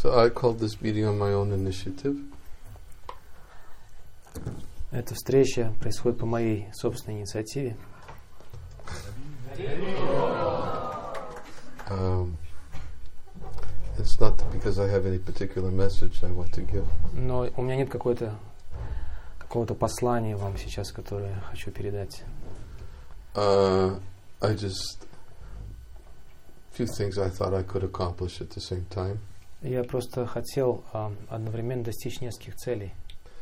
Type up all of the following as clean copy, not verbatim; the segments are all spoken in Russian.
So I called this meeting on my own initiative. Эта встреча происходит по моей собственной инициативе. It's not because I have any particular message I want to give. Но у меня нет какого-то послания вам сейчас, которое я хочу передать. I just few things I thought I could accomplish at the same time. Я просто хотел одновременно достичь нескольких целей.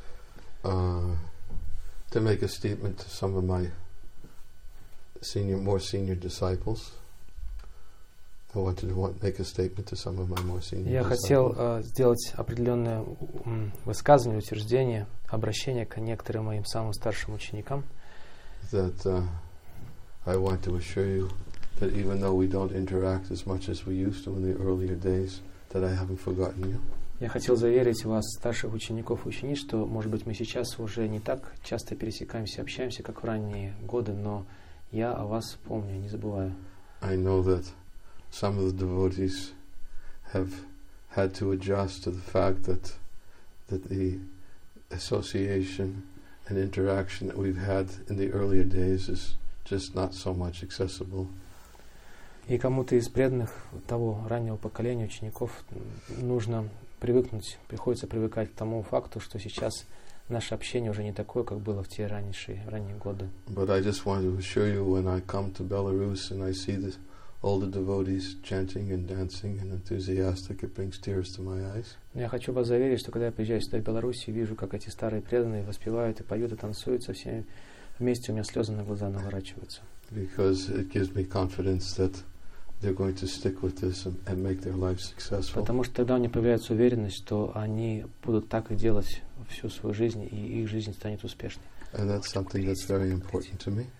To make a statement to some of my more senior disciples. I wanted to make a statement to some of my more senior disciples. Я хотел сделать определенное высказывание, утверждение, обращение к некоторым моим самым старшим ученикам. That I want to assure you that even though we don't interact as much as we used to in the earlier days, that I haven't forgotten you. Я хотел заверить вас, старших учеников и учениц, что, может быть, мы сейчас уже не так часто пересекаемся, общаемся, как в ранние годы, но я о вас помню, не забываю. I know that some of the devotees have had to adjust to the fact that the association and interaction that we've had in the earlier days is just not so much accessible. И кому-то из преданных того раннего поколения учеников приходится привыкать к тому факту, что сейчас наше общение уже не такое, как было в те ранние годы. But I just want to assure you, when I come to Belarus and I see all the devotees chanting and dancing and enthusiastic, it brings tears to my eyes. Я хочу вас заверить, что когда я приезжаю сюда в Беларусь и вижу, как эти старые преданные воспевают и поют и танцуют со всеми вместе, у меня слезы на глаза наворачиваются. Because it gives me confidence that they're going to stick with this and make their lives successful. Потому что тогда у них появляется уверенность, что они будут так и делать всю свою жизнь, и их жизнь станет успешной. And that's something that's very important to me.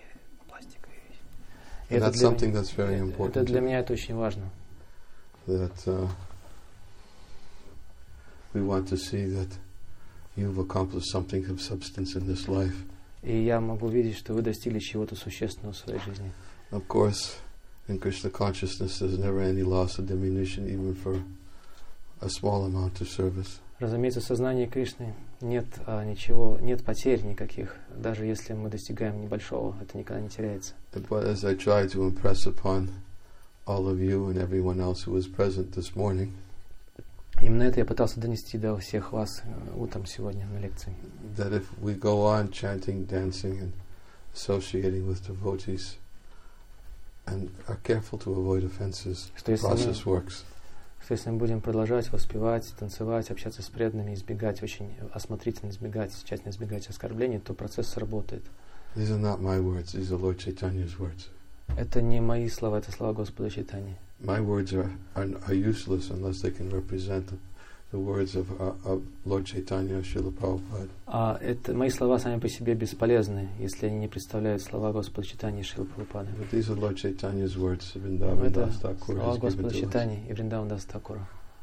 And that's something that's very important. Это для меня это очень важно. That we want to see that you've accomplished something of substance in this life. И я могу видеть, что вы достигли чего-то существенного в своей жизни. Of course, in Krishna consciousness, there's never any loss or diminution, even for a small amount of service. Разумеется, в сознании Кришны нет нет потерь никаких, даже если мы достигаем небольшого, это никогда не теряется. But as I try to impress upon all of you and everyone else who was present this morning, именно это я пытался донести до всех вас утром сегодня на лекции. That if we go on chanting, dancing, and associating with devotees, and are careful to avoid offenses, the process works. Что если мы будем продолжать воспевать, танцевать, общаться с преданными, очень осмотрительно тщательно избегать оскорблений, то процесс сработает. These are not my words, these are Lord Chaitanya's words. Это не мои слова, это слова Господа Чайтаньи. My words are useless unless they can represent the words of Lord Chaitanya, Srila Prabhupada. Мои слова сами по себе бесполезны, если они не представляют слова Господа Чайтаньи и Шрилы Прабхупады. But these are Lord Chaitanya's words, Vrindavan Das Thakur. Слова Господа Чайтаньи и Вриндаван Дас Thakura.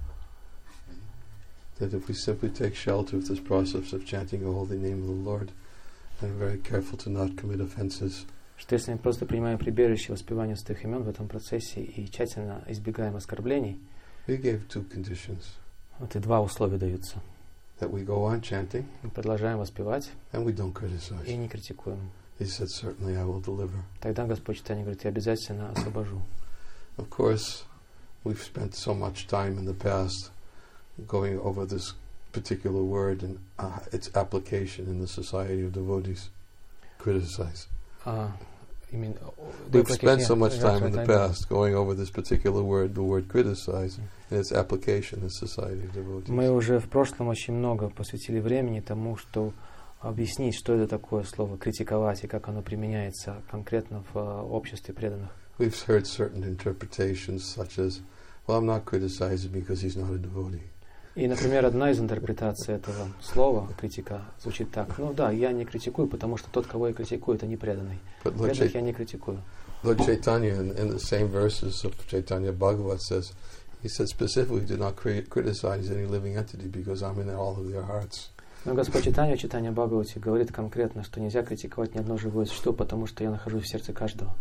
That if we simply take shelter of this process of chanting the holy name of the Lord and are very careful to not commit offenses, что если мы просто принимаем прибежище воспевания святых имен в этом процессе и тщательно избегаем оскорблений, we gave two conditions. Вот и два условия даются. That we go on chanting, мы продолжаем воспевать and we don't criticize. И не критикуем. He said, certainly I will deliver. Тогда Господь Чайтанья говорит, я обязательно освобожу. Of course, we've spent so much time in the past going over this particular word and its application in the society of devotees. Criticize. We've spent so much time in the past going over this particular word, the word criticize, and its application in the society of devotees. Мы уже в прошлом очень много посвятили времени тому, что объяснить, что это такое слово критиковать и как оно применяется конкретно в обществе преданных. We've heard certain interpretations such as, well, I'm not criticizing because he's not a devotee. И, например, одна из интерпретаций этого слова, критика, звучит так. Ну да, я не критикую, потому что тот, кого я критикую, это не преданный. Преданных я не критикую. Lord Chaitanya, in the same verses of Chaitanya Bhagavat says, he said specifically, do not criticize any living entity because I'm in all of their hearts. Но Господь Чайтанья в Чайтанья Бхагавате говорит конкретно, что нельзя критиковать ни одно живое существо, потому что я нахожусь в сердце каждого.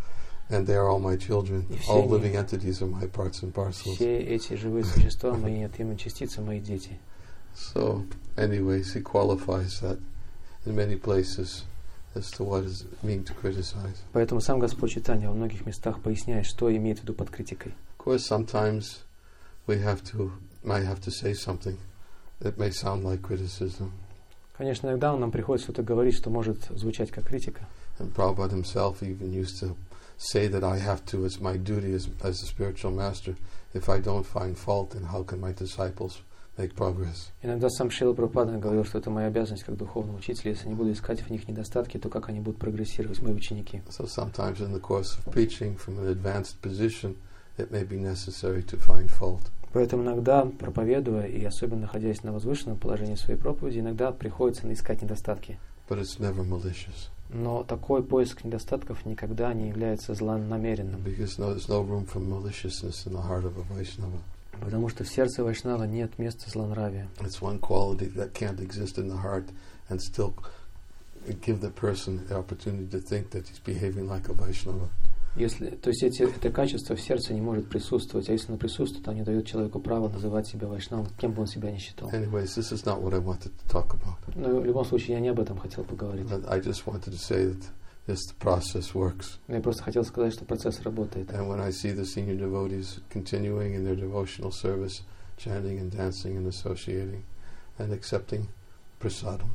And they are all my children. All living entities are my parts and parcels. Все эти живые существа, мои неотъемлемые частицы, мои дети. So, anyways, he qualifies that in many places as to what does it mean to criticize. Поэтому сам Господь Чайтанья во многих местах поясняет, что имеет в виду под критикой. Of course, sometimes we might have to say something that may sound like criticism. Конечно, иногда нам приходится что-то говорить, что может звучать как критика. And Prabhupada himself even used to say that I have to, it's my duty as a spiritual master. If I don't find fault, then how can my disciples make progress? Иногда сам Шрила Прабхупада говорил, что это моя обязанность как духовного учителя. Если не буду искать в них недостатки, то как они будут прогрессировать, мои ученики? So sometimes in the course of preaching from an advanced position, it may be necessary to find fault. Поэтому иногда, проповедуя и особенно находясь на возвышенном положении своей проповеди, иногда приходится искать недостатки. But it's never malicious. Но такой поиск недостатков никогда не является злонамеренным. Because there's no room for maliciousness in the heart of a Vaishnava. Потому что в сердце Вайшнава нет места злонравия. It's one quality that can't exist in the heart and still give the person the opportunity to think that he's behaving like a Vaishnava. То есть это качество в сердце не может присутствовать, а если оно присутствует, то оно не дает человеку право называть себя вайшнавом, кем бы он себя ни считал. Anyways, this is not what I wanted to talk about. Но в любом случае я не об этом хотел поговорить. I just wanted to say that this process works. Я просто хотел сказать, что процесс работает. And when I see the senior devotees continuing in their devotional service, chanting and dancing and associating and accepting prasadam.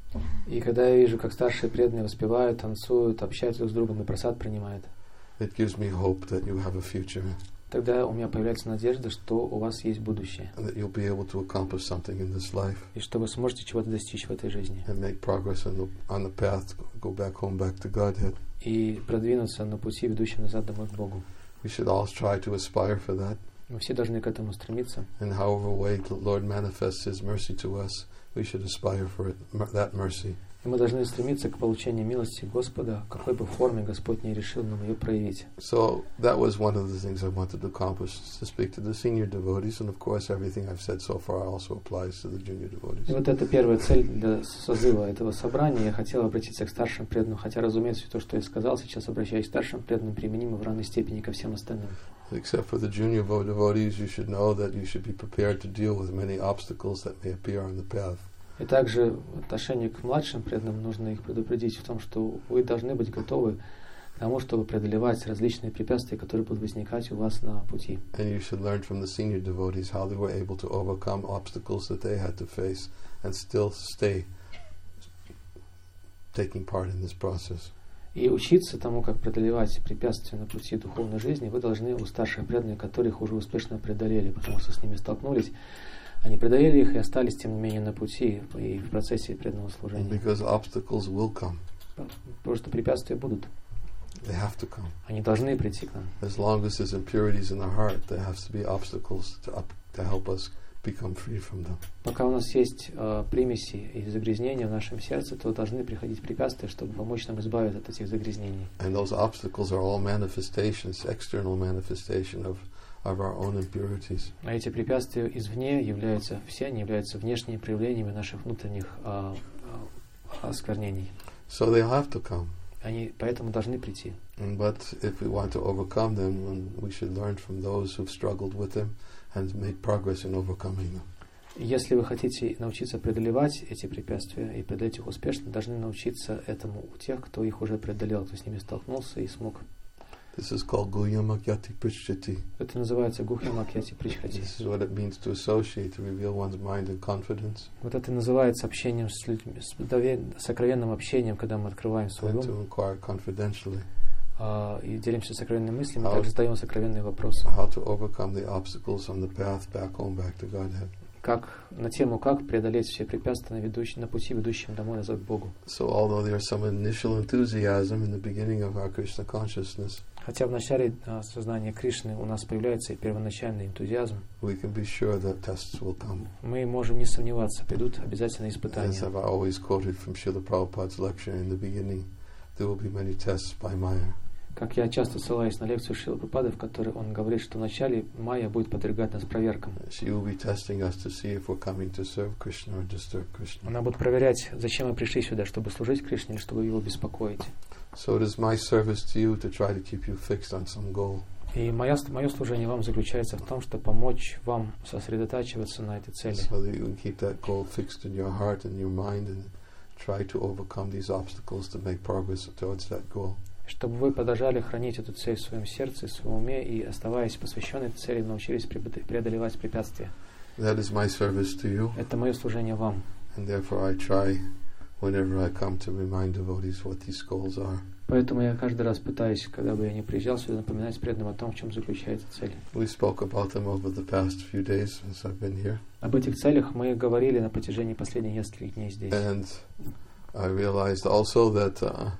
И когда я вижу, как старшие преданные воспевают, танцуют, общаются друг с другом и прасад принимают, it gives me hope that you have a future. Тогда у меня появляется надежда, что у вас есть будущее. And that you'll be able to accomplish something in this life. И что вы сможете чего-то достичь в этой жизни. And make progress on the path, go back home, back to Godhead. И продвинуться на пути, ведущем назад домой к Богу. We should all try to aspire for that. Мы все должны к этому стремиться. And however way the Lord manifests His mercy to us, we should aspire for that mercy. И мы должны стремиться к получению милости Господа, в какой бы форме Господь не решил нам ее проявить. So that was one of the things I wanted to accomplish, to speak to the senior devotees, and of course everything I've said so far also applies to the junior devotees. И вот это первая цель для созыва этого собрания. Я хотел обратиться к старшим преданным, хотя, разумеется, то, что я сказал, сейчас обращаюсь к старшим преданным, применимо в равной степени ко всем остальным. Except for the junior devotees, you should know that you should be prepared to deal with many obstacles that may appear on the path. И также в отношении к младшим преданным нужно их предупредить в том, что вы должны быть готовы к тому, чтобы преодолевать различные препятствия, которые будут возникать у вас на пути. And you should learn from the senior devotees how they were able to overcome obstacles that they had to face and still stay taking part in this process. И учиться тому, как преодолевать препятствия на пути духовной жизни, вы должны у старших преданных, которые их уже успешно преодолели, потому что с ними столкнулись. Они преодолели их и остались, тем не менее, на пути и в процессе преданного служения. Because obstacles will come. Потому что препятствия будут. They have to come. Они должны прийти к нам. As long as there's impurities in the heart, there has to be obstacles to help us become free from them. Пока у нас есть примеси и загрязнения в нашем сердце, то должны приходить препятствия, чтобы помочь нам избавиться от этих загрязнений. And those obstacles are all manifestations, external manifestation of our own impurities. А эти препятствия извне являются, все они являются внешними проявлениями наших внутренних осквернений. So they'll have to come. Они поэтому должны прийти. But if we want to overcome them, we should learn from those who've struggled with them and made progress in overcoming them. Если вы хотите научиться преодолевать эти препятствия и преодолеть их успешно, должны научиться этому у тех, кто их уже преодолел, кто с ними столкнулся и смог. This is called Guhyamakyati Prishchati. Это называется Гухьямакьяти Причхати. This is what it means to associate, to reveal one's mind in confidence. Вот это называется общением с людьми, сокровенным общением, когда мы открываем свой ум. And to inquire confidentially. И делимся сокровенными мыслями, также задаем сокровенные вопросы. How to overcome the obstacles on the path back home, back to Godhead. На тему, как преодолеть все препятствия на пути, ведущем домой назад к Богу. So although there's some initial enthusiasm in the beginning of our Krishna consciousness, хотя в начале сознания Кришны у нас появляется первоначальный энтузиазм, we can be sure that tests will come. Мы можем не сомневаться, придут обязательно испытания. As I've always quoted from Srila Prabhupada's lecture in the beginning, there will be many tests by Maya. Как я часто ссылаюсь на лекцию Шрилы Прабхупады, в которой он говорит, что вначале Майя будет подвергать нас проверкам. Она будет проверять, зачем мы пришли сюда, чтобы служить Кришне или чтобы его беспокоить. So it is my service to you to try to keep you fixed on some goal. И мое служение вам заключается в том, чтобы помочь вам сосредотачиваться на этой цели. So that you can keep that goal fixed in your heart and your mind and try to overcome these obstacles to make progress towards that goal. Чтобы вы продолжали хранить эту цель в своем сердце, в своем уме и, оставаясь посвященной этой цели, научились преодолевать препятствия. That is my service to you. Это мое служение вам. And therefore I try, whenever I come, to remind devotees what these goals are. Поэтому я каждый раз пытаюсь, когда бы я ни приезжал сюда, напоминать преданным о том, в чем заключается цель. We spoke about them over the past few days since I've been here. Об этих целях мы говорили на протяжении последних нескольких дней здесь. And I realized also that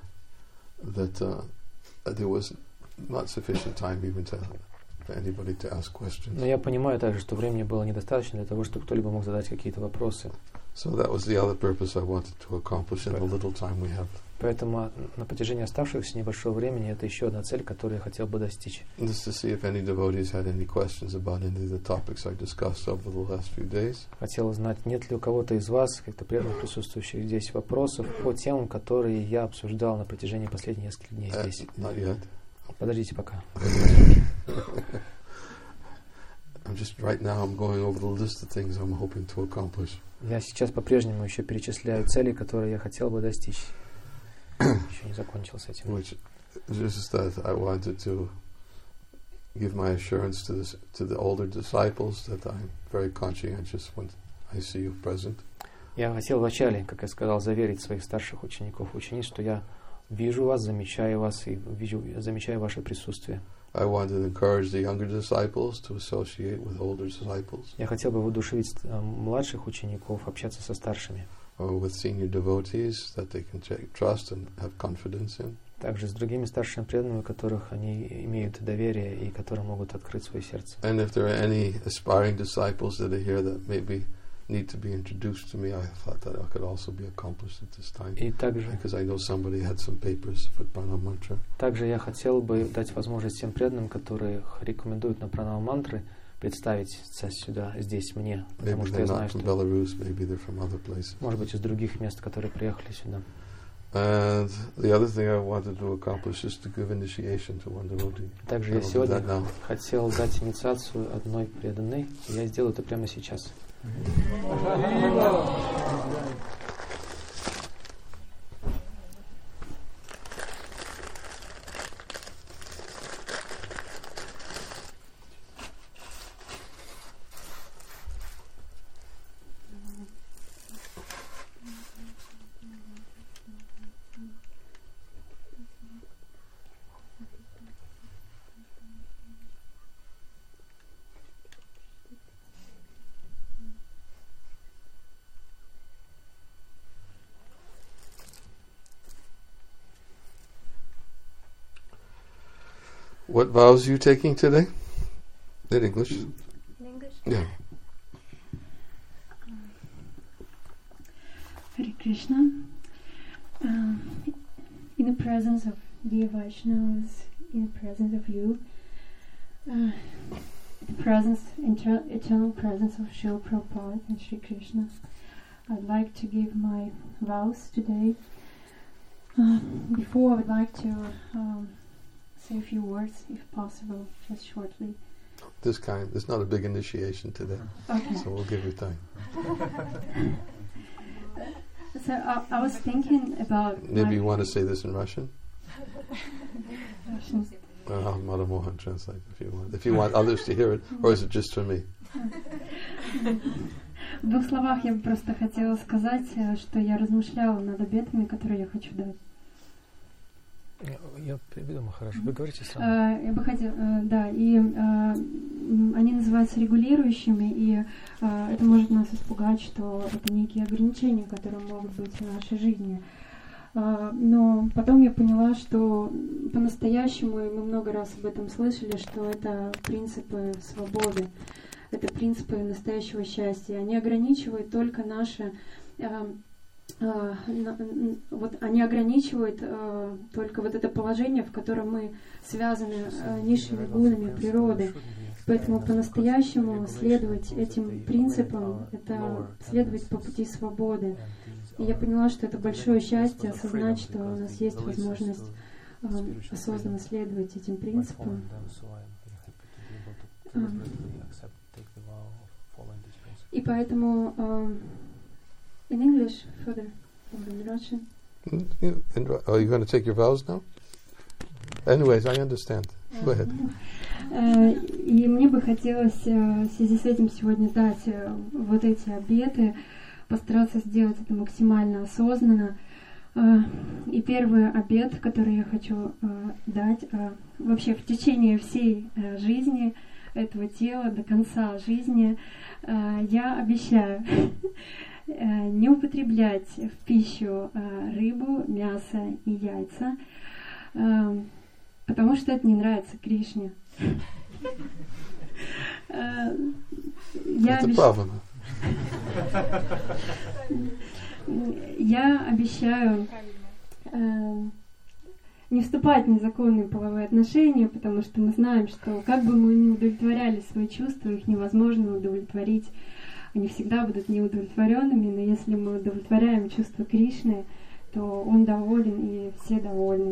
there was not sufficient time even for anybody to ask questions. Но я понимаю также, что времени было недостаточно для того, чтобы кто-либо мог задать какие-то вопросы. So that was the other purpose I wanted to accomplish in the little time we have. Поэтому на протяжении оставшегося небольшого времени это еще одна цель, которую я хотел бы достичь. Just to see if any devotees had any questions about any of the topics I discussed over the last few days. Хотел узнать, нет ли у кого-то из вас, как-то преданных присутствующих здесь, вопросов по темам, которые я обсуждал на протяжении последних нескольких дней здесь. Not yet. Подождите пока. Right now I'm going over the list of things I'm hoping to accomplish. Я сейчас по-прежнему еще перечисляю цели, которые я хотел бы достичь. Еще не закончил с этим. Which is that I wanted to give my assurance to the older disciples that I'm very conscientious when I see you present. Я хотел вначале, как я сказал, заверить своих старших учеников, учениц, что я вижу вас, замечаю вас и замечаю ваше присутствие. I wanted to encourage the younger disciples to associate with older disciples. Я хотел бы воодушевить младших учеников общаться со старшими. Or with senior devotees that they can trust and have confidence in. Также с другими старшими преданными, которых они имеют доверие и которые могут открыть свое сердце. And if there are any aspiring disciples that are here that maybe need to be introduced to me, I thought that could also be accomplished at this time. И также, because I know somebody had some papers for Pranam Mantra. Также я хотел бы дать возможность тем преданным, которые рекомендуют на Пранам мантры, представиться сюда, здесь мне, потому что я знаю, что Belarus, maybe they're from other places. Может быть, из других мест, которые приехали сюда. And the other thing I wanted to accomplish is to give initiation to one devotee. Также я сегодня хотел дать инициацию одной преданной, и я сделаю это прямо сейчас. What vows are you taking today? In English? In English? Yeah. Hare Krishna. In the presence of dear Vaishnavas, in the presence of you, the presence, eternal presence of Srila Prabhupada and Sri Krishna, I'd like to give my vows today. Before, I would like to say a few words, if possible, just shortly. There's not a big initiation today, okay. So we'll give you time. So I was thinking about... Maybe you want to say this in Russian? Russian. Mother Mohan translate if you want. If you want others to hear it, or is it just for me? В двух словах я бы просто хотела сказать, что я размышляла над обетами, которые я хочу дать. Я придумал, хорошо. Вы говорите сразу. Я бы хотела, да, и они называются регулирующими, и это может нас испугать, что это некие ограничения, которые могут быть в нашей жизни. Но потом я поняла, что по-настоящему, и мы много раз об этом слышали, что это принципы свободы, это принципы настоящего счастья. Они ограничивают только наше... вот они ограничивают только вот это положение, в котором мы связаны низшими гунами природы. Поэтому по-настоящему следовать этим принципам — это следовать по пути свободы. И я поняла, что это большое счастье осознать, что у нас есть возможность осознанно следовать этим принципам. И поэтому in English further or in Russian. Are you going to take your vows now? Anyways, I understand. Go ahead. И мне бы хотелось в связи с этим сегодня дать вот эти обеты, постараться сделать это максимально осознанно. И первый обет, который я хочу дать, вообще в течение всей жизни этого тела, до конца жизни, я обещаю не употреблять в пищу рыбу, мясо и яйца, потому что это не нравится Кришне. Это правда. Я обещаю не вступать в незаконные половые отношения, потому что мы знаем, что как бы мы ни удовлетворяли свои чувства, их невозможно удовлетворить. Они всегда будут неудовлетворенными, но если мы удовлетворяем чувства Кришны, то Он доволен и все довольны.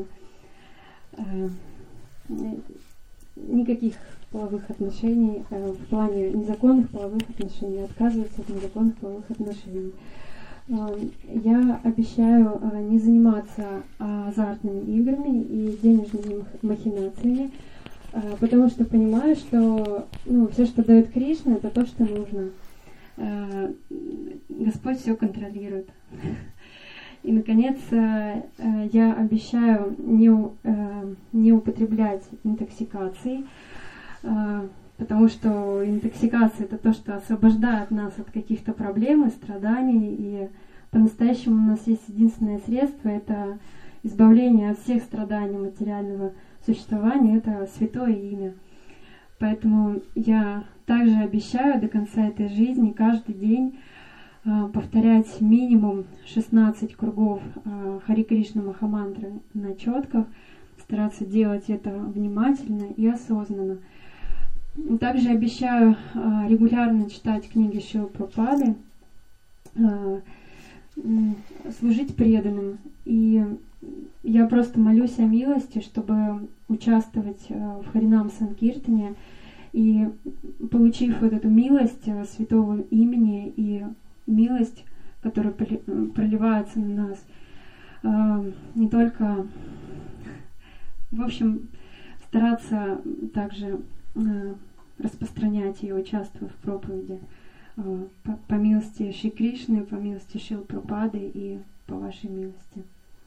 Никаких половых отношений, в плане незаконных половых отношений, отказываться от незаконных половых отношений. Я обещаю не заниматься азартными играми и денежными махинациями, потому что понимаю, что все, что дает Кришна, это то, что нужно. Господь все контролирует. И, наконец, я обещаю не употреблять интоксикаций, потому что интоксикация — это то, что освобождает нас от каких-то проблем и страданий, и по-настоящему у нас есть единственное средство — это избавление от всех страданий материального существования, это святое имя. Поэтому я также обещаю до конца этой жизни каждый день повторять минимум 16 кругов Хари Кришна Махамантры на четках, стараться делать это внимательно и осознанно. Также обещаю регулярно читать книги Шрилы Прабхупады, служить преданным. И я просто молюсь о милости, чтобы участвовать в Харинам Санкиртане и, получив вот эту милость святого имени и милость, которая проливается на нас, не только, в общем, стараться также распространять ее, участвуя в проповеди по милости Шри Кришны, по милости Шрилы Прабхупады и по вашей милости.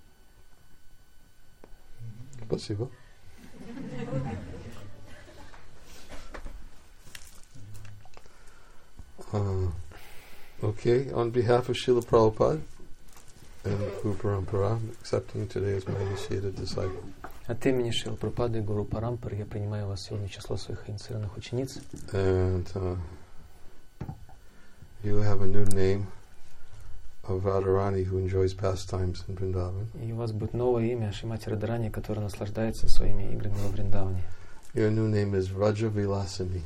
Спасибо. Okay, on behalf of Srila Prabhupada and Guru Parampara, I'm accepting today as my initiated disciple. От имени Шрилы Прабхупады и Гуру Парампары я принимаю вас сегодня в число своих инициированных учениц. And you have a new name of Radharani who enjoys pastimes in Vrindavan. И у вас будет новое имя Шримати Радхарани, которая наслаждается своими играми во Вриндаване. Your new name is Vraja Vilasini.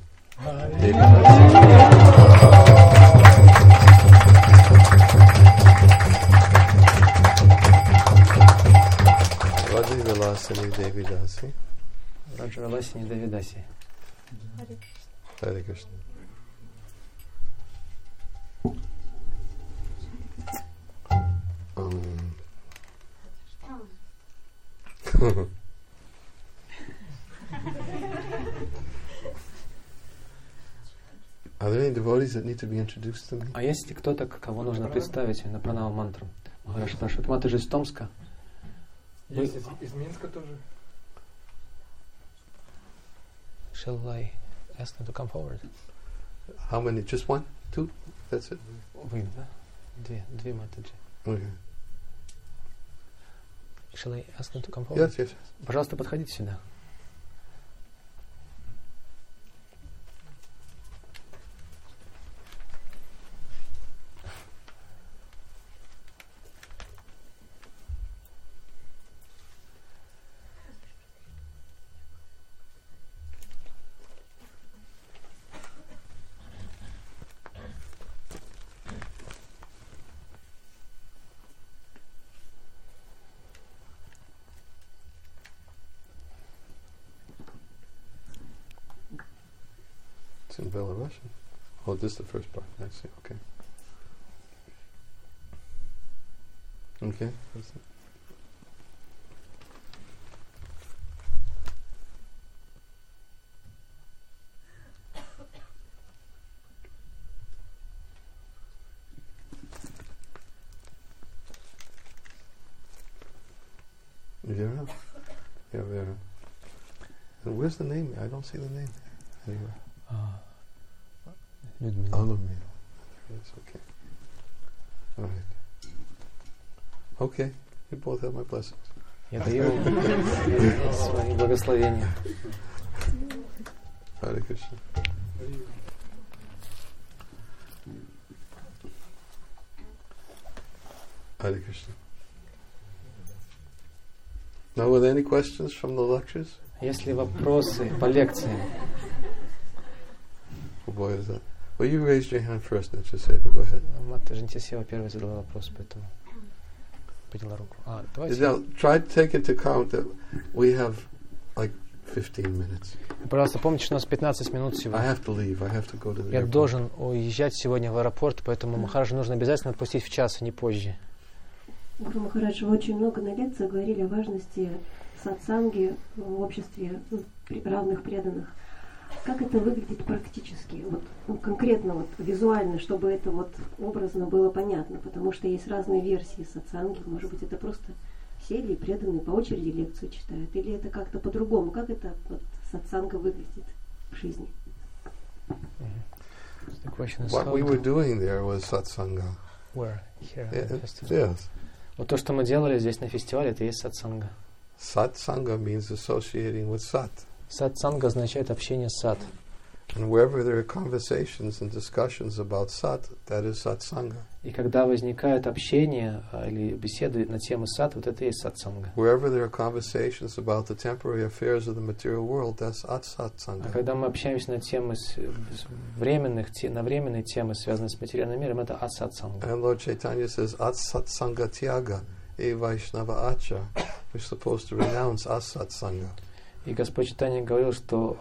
Vraja Vilasini Devi Dasi. Vraja Vilasini Devi Dasi. Hare Krishna. Are there any devotees that need to be introduced to me? А есть ли кто-то, кого нужно представить на пранава мантру? Махараш спрашивает. Ма, ты же из Томска? Есть из Минска тоже. Shall I ask them to come forward? How many? Just one? Two? That's it? Вы, да? Две матаджи. Okay. Shall I ask them to come forward? Yes, yes. Пожалуйста, подходите сюда. It's in Belarusian. Oh, this is the first part. I see. Okay. Okay. Vera? Yeah, Vera. And where's the name? I don't see the name anywhere. Людмила. Ludmila. It's okay. All right. Okay. You both have my blessings. Я даю свои благословения. Hare Krishna. Hare Krishna. Now, were there any questions from the lectures? Есть ли вопросы по лекции? Oh boy, is that. Well, you raised your hand first, Nityasewa. Go ahead. Мата Жентисева первая задала вопрос, поэтому подняла руку. Давайте. Now, try to take into account that we have like 15 minutes. Пожалуйста, помните, что у нас 15 минут I всего. have to leave. I have to go to the Я airport. должен уезжать сегодня в аэропорт, поэтому Махараджу нужно обязательно отпустить в час, а не позже. Гуру Махарадж, вы очень много на лекциях говорили о важности сатсанги в обществе равных преданных. Как это выглядит практически, вот, конкретно, вот, визуально, чтобы это вот образно было понятно? Потому что есть разные версии сатсанги. Может быть, это просто сели и преданные по очереди лекцию читают? Или это как-то по-другому? Как это вот, сатсанга выглядит в жизни? The question is What we were doing there was satsanga. where? Here. Yes. Вот то, что мы делали здесь на фестивале, это и есть сатсанга. Satsanga means associating with sat. Сатсанга означает общение с сат. And wherever there are conversations and discussions about sat, that is satsanga. И когда возникает общение или беседы на темы сат, вот это и есть сатсанга. Wherever there are conversations about the temporary affairs of the material world, that's А satsanga. когда мы общаемся на темы на временные темы, связанные с материальным миром, это асатсанга. And Lord Chaitanya says, Atsatsanga Tyaga, E Vaishnava Acha. We're supposed to renounce asatsanga. И Господь Чайтанья говорил, что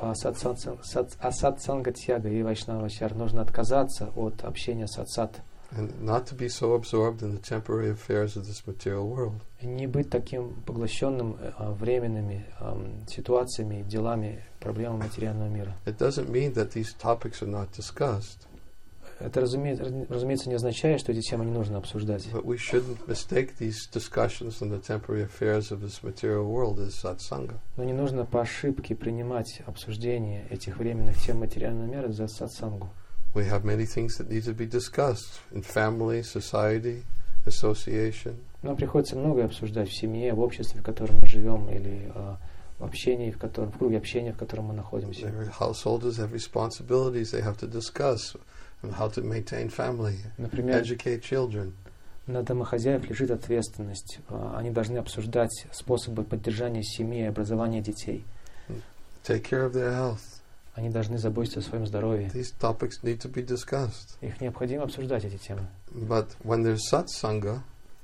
асатсанга тьяга и вайшнавачар нужно отказаться от общения с атсат. And not to be so absorbed in the temporary affairs of this material world. И не быть таким поглощенным временными ситуациями, делами, проблемами материального мира. It doesn't mean that these topics are not discussed. Это, разумеется, не означает, что эти темы не нужно обсуждать. But we shouldn't mistake these discussions on the temporary affairs of this material world as satsanga. Но не нужно по ошибке принимать обсуждение этих временных тем материального мира за сатсангу. We have many things that need to be discussed in family, society, association. Нам приходится многое обсуждать в семье, в обществе, в котором мы живем, или в общении, в круге общения, в котором мы находимся. Householders have responsibilities they have to discuss, and how to maintain family, Например, educate children. на домохозяев лежит ответственность. Они должны обсуждать способы поддержания семьи и образования детей. Take care of their health. Они должны заботиться о своем здоровье. These topics need to be discussed. Их необходимо обсуждать, эти темы. But when there's satsanga,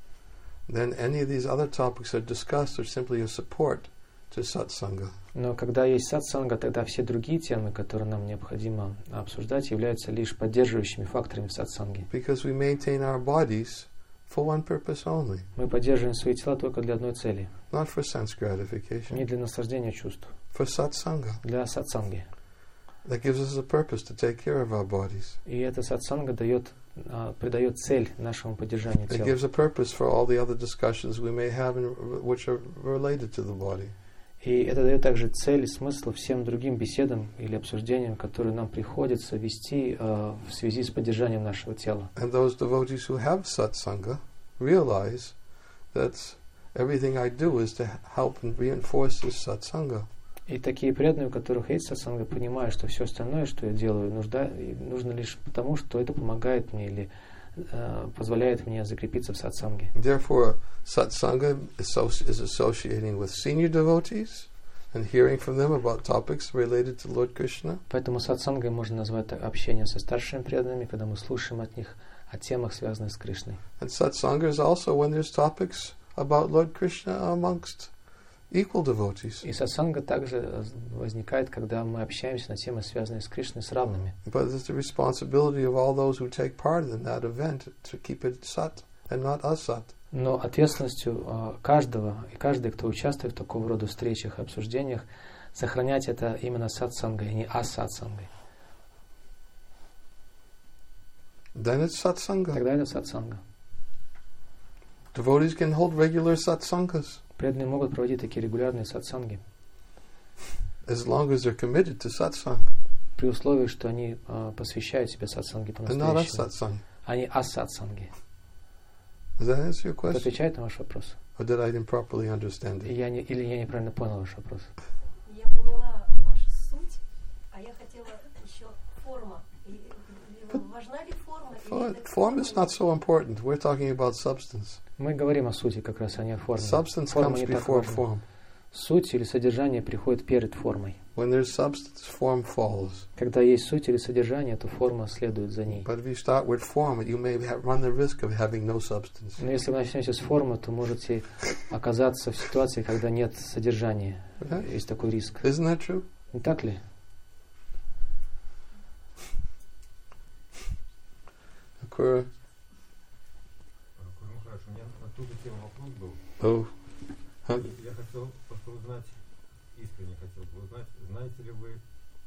then any of these other topics are discussed are simply a support to satsanga. Но когда есть сатсанга, тогда все другие темы, которые нам необходимо обсуждать, являются лишь поддерживающими факторами в сатсанге. Because we maintain our bodies for one purpose only, Мы поддерживаем свои тела только для одной цели. not for sense gratification, Не для наслаждения чувств, for satsanga. для сатсанги. That gives us a purpose to take care of our bodies. И эта сатсанга придает цель нашему поддержанию It тела. gives a purpose for all the other discussions we may have which are related to the body. И это дает также цель и смысл всем другим беседам или обсуждениям, которые нам приходится вести в связи с поддержанием нашего тела. And those devotees who have satsanga realize that everything I do is to help and reinforce this satsanga. И такие преданные, у которых есть сатсанга, понимают, что все остальное, что я делаю, нужно лишь потому, что это помогает мне или позволяет мне закрепиться в сатсанге. Therefore, satsanga is associating with senior devotees and hearing from them about topics related to Lord Krishna. Поэтому сатсангой можно назвать общение со старшими преданными, когда мы слушаем от них о темах, связанных с Кришной. And satsanga is also when there's topics about Lord Krishna amongst equal devotees. И сатсанга также возникает, когда мы общаемся на темы, связанные с Кришной, с равными. But it's the responsibility of all those who take part in that event to keep it sat and not asat. Но ответственностью каждого и каждой, кто участвует в такого рода встречах и обсуждениях, сохранять это именно сатсангой, а не асатсангой. Then it's satsanga. Тогда это сатсанга. Devotees can hold regular satsangas Преданные могут проводить такие регулярные сатсанги, as long as they're committed to satsang при условии, что они посвящают себя сатсанге and not по-настоящему, asatsang. а не асатсанги. Does that answer your Это question? отвечает на ваш вопрос? Or did I improperly understand it? Или я неправильно понял ваш вопрос? Я поняла вашу суть, а я хотела еще форма. Важна ли форма? Form is not so important. We're talking about substance. Мы говорим о сути как раз, а не о форме. Substance Форма comes не так before важна. form. Суть или содержание приходит перед формой. When there's substance, form follows. Когда есть суть или содержание, то форма следует за ней. But if you start with form, you may run the risk of having no substance. Но если вы начнете с формы, то можете оказаться в ситуации, когда нет содержания. Есть такой риск. Isn't that true? Не так ли? Akura? Хорошо, у меня на ту же тему вопрос был. Oh. Huh? Я хотел просто узнать, искренне хотел бы узнать, знаете ли вы,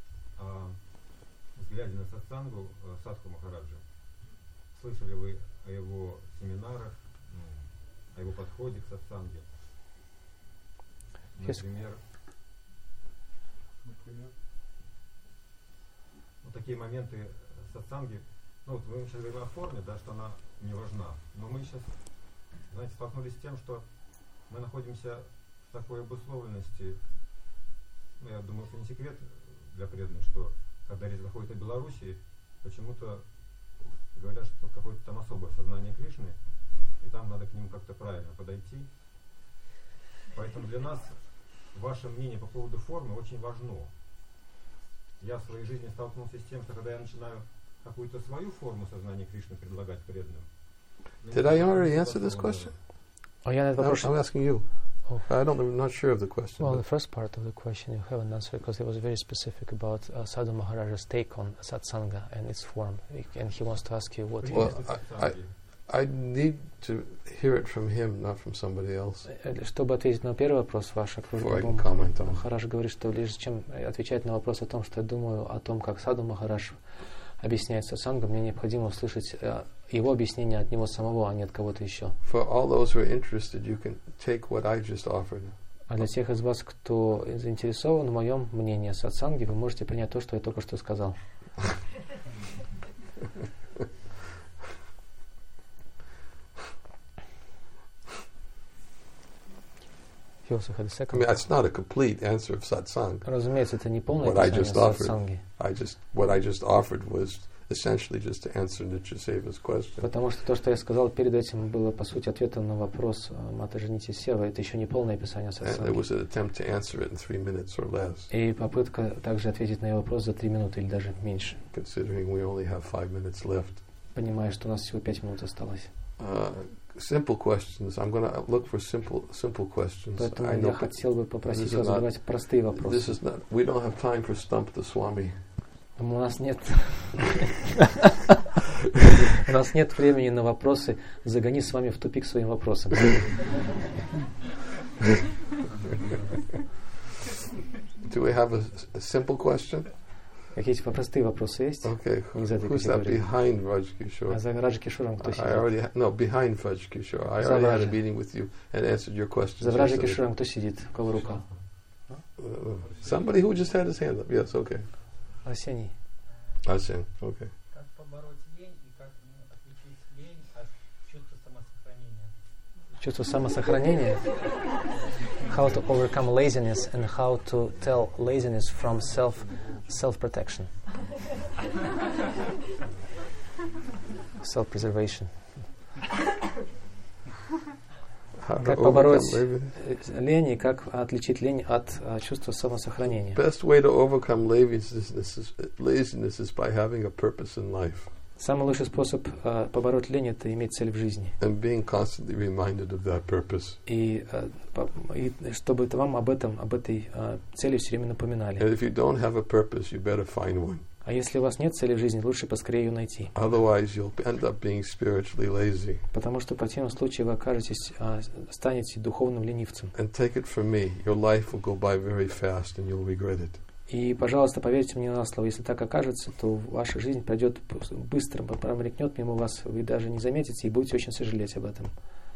глядя на сатсангу Садху Махараджа, слышали вы о его семинарах, о его подходе к сатсанге? Например, такие моменты сатсанги, мы сейчас говорим о форме, да, что она не важна, но мы сейчас, знаете, столкнулись с тем, что мы находимся в такой обусловленности, я думаю, это не секрет для преданных, что когда речь заходит о Белоруссии, почему-то говорят, что какое-то там особое сознание Кришны, и там надо к нему как-то правильно подойти. Поэтому для нас ваше мнение по поводу формы очень важно. Я в своей жизни столкнулся с тем, что когда я начинаю какую-то свою форму сознания Кришны предлагать преданным. Did I already answer this question? I'm asking you. Oh. I'm not sure of the question. Well, the first part of the question you haven't answered because it was very specific about Sadhu Maharaja's take on satsanga and its form, and he wants to ask you what. Well, I need to hear it from him, not from somebody else. Чтобы ответить на первый вопрос ваш, Махарадж говорит, что лишь чем отвечать на вопрос о том, что я думаю о том, как Саду Махарадж объясняет сатсангу, мне необходимо услышать его объяснение от него самого, а не от кого-то еще. For all those who are interested, you can take what I just offered. А для тех из вас, кто заинтересован в моем мнении о сатсанге, вы можете принять то, что я только что сказал. I mean, it's not a complete answer of satsang. Разумеется, это не полное описание сатсанги. What I just offered was essentially just to answer Nityaseva's question. Потому что то, что я сказал перед этим, было по сути ответом на вопрос Матаджи Нитья-Сева. Это еще не полное описание сатсанги. It was an attempt to answer it in 3 minutes or less. И попытка также ответить на его вопрос за 3 минуты или даже меньше. Considering we only have 5 minutes left. Понимая, что у нас всего 5 минут осталось. Simple questions. I'm going to look for simple questions. Поэтому я хотел бы попросить вас задавать простые вопросы. We don't have time for stump the Swami. У нас нет времени на вопросы. Загони с вами в тупик своим вопросом. Do we have a simple question? Какие-то простые вопросы есть? Okay. Who's that behind Rajkishore? А за Раджакишуром кто сидит? Behind Rajkishore. I already had a meeting with you and answered your questions. За Раджакишуром кто сидит? У кого рука? Somebody who just had his hand up. Yes, okay. Арсений. Арсений, okay. Как побороть лень и как отличить лень от чувства самосохранения? Чувство самосохранения? How to overcome laziness and how to tell laziness from self-protection. Self-preservation. Как побороть лень и как отличить лень от чувства самосохранения? Best way to overcome laziness is by having a purpose in life. Самый лучший способ побороть лень — это иметь цель в жизни. And being constantly reminded of that purpose. И чтобы вам об этой цели все время напоминали. And if you don't have a purpose, you better find one. А если у вас нет цели в жизни, лучше поскорее ее найти. Otherwise, you'll end up being spiritually lazy. Потому что в противном случае вы станете духовным ленивцем. And take it from me, your life will go by very fast and you'll regret it. И, пожалуйста, поверьте мне на слово, если так окажется, то ваша жизнь пройдет быстро, промелькнет мимо вас, вы даже не заметите и будете очень сожалеть об этом.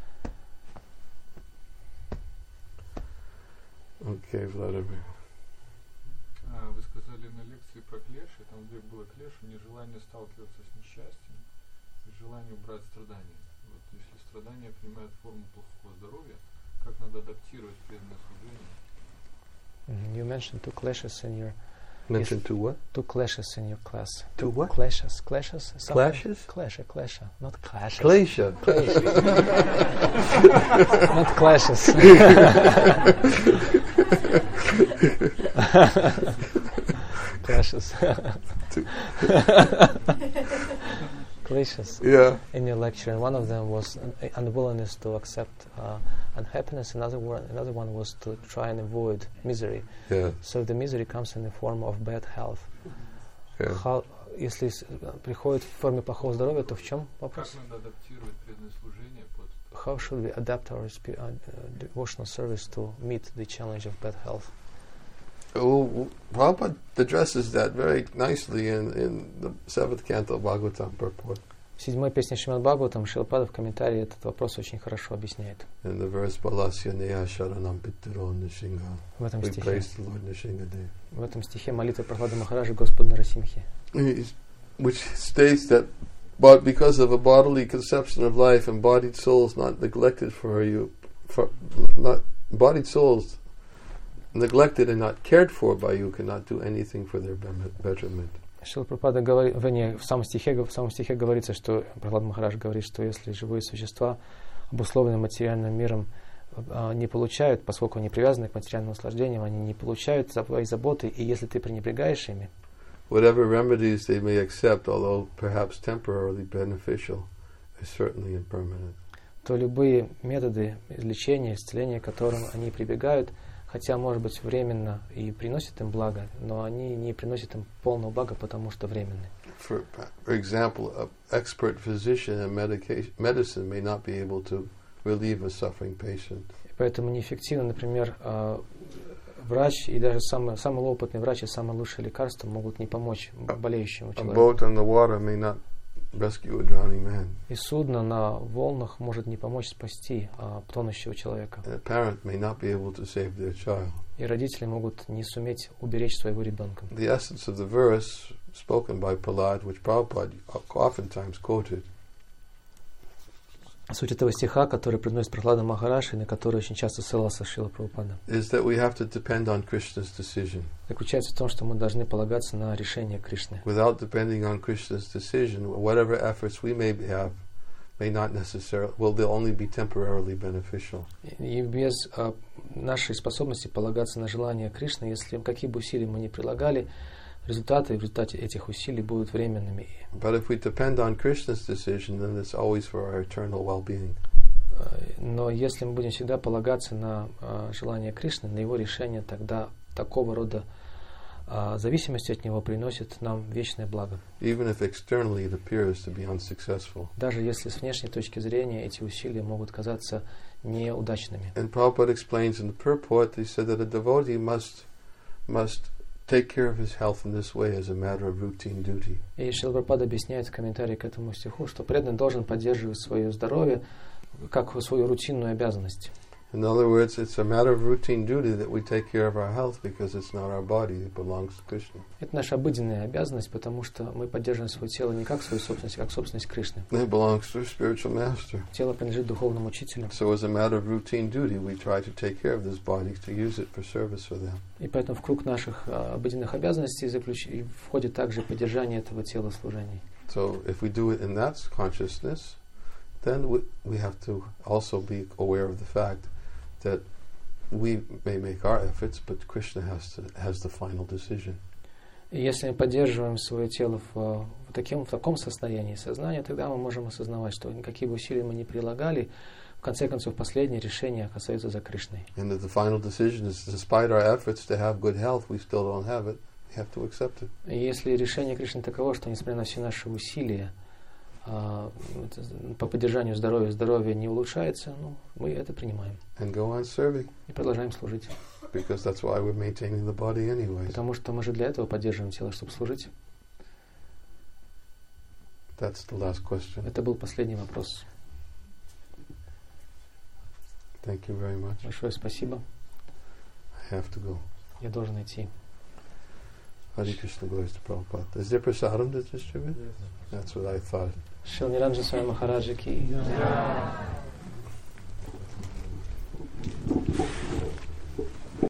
Okay, Vladimir. Вы сказали на лекции про клеши, там где было клешу, нежелание сталкиваться с несчастьем, желание убрать страдания. Вот если страдания принимают форму плохого здоровья, как надо адаптировать преданное служение? You mentioned two clashes in your... Mentioned to what? Two clashes in your class. To what? Clashes. Clashes? Clash, not clashes. Glacier. Not clashes. Clashes. Clashes. Yeah. In your lecture, and one of them was unwillingness to accept unhappiness. Another one was to try and avoid misery. Yeah. So the misery comes in the form of bad health. Yeah. Если приходит в форме плохого здоровья, то в чем вопрос? Как надо адаптировать преданное служение под... How should we adapt our devotional service to meet the challenge of bad health? Oh, Prabhupada addresses that very nicely in the 7th canto Bhagavatam purport. В 7-й песне Шримад Бхагаватам Шрилапада в комментарии этот вопрос очень хорошо объясняет. In the verse Balasya Neya Sharanam Pittaro Nishinga. В этом We стихе. praise the Lord Nishingadev. В этом стихе молитва Прохлады Махараджи Господу Нарасимхи. Which states that but because of a bodily conception of life, embodied souls not neglected embodied souls neglected and not cared for by you cannot do anything for their betterment. Шрила Прабхупада говорит, в самом стихе говорится, что Прохлад Махарадж говорит, что если живые существа, обусловленные материальным миром, не получают, поскольку они привязаны к материальным наслаждениям, они не получают своей заботы, и если ты пренебрегаешь ими, whatever remedies they may accept, although perhaps temporarily beneficial, is certainly impermanent. То любые методы лечения, исцеления, к которым они прибегают, хотя, может быть, временно и приносят им благо, но они не приносят им полного блага, потому что временны. For example, an expert physician in medicine may not be able to relieve a suffering patient. Поэтому неэффективно, например, врач и даже самый опытный врач и самое лучшее лекарство могут не помочь болеющему человеку. A boat on the water may not rescue a drowning man. И судно на волнах может не помочь спасти тонущего человека. And a parent may not be able to save their child. И родители могут не суметь уберечь своего ребенка. The essence of the verse spoken by Prahlad, which Prabhupada oftentimes quoted, Суть этого стиха, который произносит Прохлада Махарадж, и на который очень часто ссылался Шрила Прабхупада, is that we have to depend on Krishna's decision. заключается в том, что мы должны полагаться на решение Кришны. Without depending on Krishna's decision, whatever efforts we may have may not necessarily, they'll only be temporarily beneficial. И без нашей способности полагаться на желание Кришны, если какие бы усилия мы ни прилагали, результаты в результате этих усилий будут временными. But if we depend on Krishna's decision, then it's always for our eternal well-being. Но если мы будем всегда полагаться на желание Кришны, на его решение, тогда такого рода зависимость от него приносит нам вечное благо. Even if externally it appears to be unsuccessful. Даже если с внешней точки зрения эти усилия могут казаться неудачными. And Prabhupada explains in the purport, he said that a devotee must take care of his health in this way as a matter of routine duty. И Шрила Прабхупада объясняет в комментарии к этому стиху, что преданный должен поддерживать свое здоровье как свою рутинную обязанность. In other words, it's a matter of routine duty that we take care of our health because it's not our body, it belongs to Krishna. Это наша обыденная обязанность, потому что мы поддерживаем свое тело не как свою собственность, а как собственность Кришны. It belongs to a spiritual master. Тело принадлежит духовному учителю. So as a matter of routine duty, we try to take care of this body to use it for service for them. И поэтому в круг наших обыденных обязанностей входит также поддержание этого тела служений. So if we do it in that consciousness, then we have to also be aware of the fact that we may make our efforts, but Krishna has the final decision. И если мы поддерживаем свое тело в таком состоянии сознания, тогда мы можем осознавать, что никакие бы усилия мы не прилагали, в конце концов, последнее решение остается за Кришной. And that the final decision is, despite our efforts to have good health, we still don't have it. We have to accept it. И если решение Кришны таково, что несмотря на все наши усилия по поддержанию здоровья не улучшается, мы это принимаем. And go on serving. И продолжаем служить. Because that's why we're maintaining the body anyways. Потому что мы же для этого поддерживаем тело, чтобы служить. That's the last question. Это был последний вопрос. Thank you very much. Большое спасибо. I have to go. Я должен идти. Hare Krishna, glories to Prabhupada. Is there prasadam to distribute? Yes. That's what I thought. Шрила Ниранджана Свами Махараджа ки.